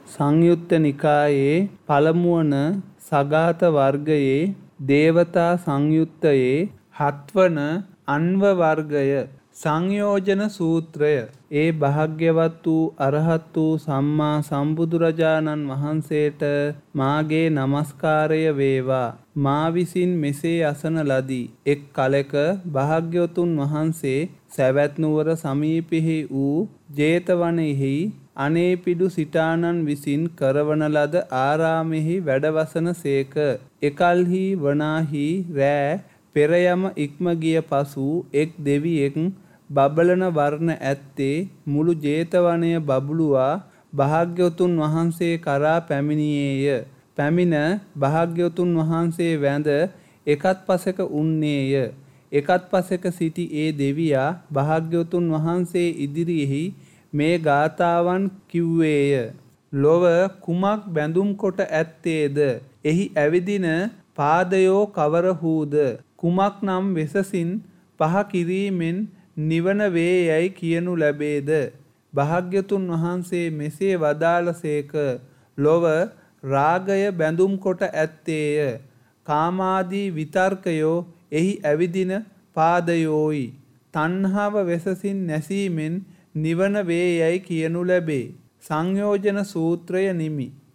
සංයුත්ත නිකායේ පළමුවන සගත වර්ගයේ දේවතා සංයුත්තයේ 7 වන අන්ව වර්ගය සංයෝජන සූත්‍රය. ඒ භාග්‍යවත් වූ අරහත් වූ සම්මා සම්බුදුරජාණන් වහන්සේට මාගේ නමස්කාරය වේවා. මා විසින් මෙසේ අසන ලදී. එක් කලෙක භාග්‍යවතුන් වහන්සේ සවැත් නුවර සමීපෙහි වූ ජේතවනයෙහි අනේපිඩු සිටානන් විසින් කරවන ලද ආරාමෙහි වැඩවසන සේක. එකල්හි වනාහි රෑ පෙරයම ඉක්ම ගිය පසු එක් දෙවියෙක් බබලන වර්ණ ඇත්තේ මුළු ජේතවනය බබළුවා භාග්‍යවතුන් වහන්සේ කරා පැමිණියේය. පැමිණ භාග්‍යවතුන් වහන්සේ වැඳ එකත් පසෙක උන්නේය. එකත් පසෙක සිටි ඒ දෙවියා භාග්‍යවතුන් වහන්සේ ඉදිරියෙහි මේ ගාථාවන් කිව්වේය. ලොව කුමක් බැඳුම් කොට ඇත්තේද? එහි ඇවිදින පාදයෝ කවරහූද? කුමක් නම් වෙසසින් පහ කිරීමෙන් නිවන වේ යැයි කියනු ලැබේද? භාග්‍යතුන් වහන්සේ මෙසේ වදාළසේක. ලොව රාගය බැඳුම් කොට ඇත්තේය. කාමාදී විතර්කයෝ එහි ඇවිදින පාදයෝයි. තණ්හාව වෙසසින් නැසීමෙන් නිවන වේ යැයි කියනු ලැබේ. සංයෝජන සූත්‍රය නිමි.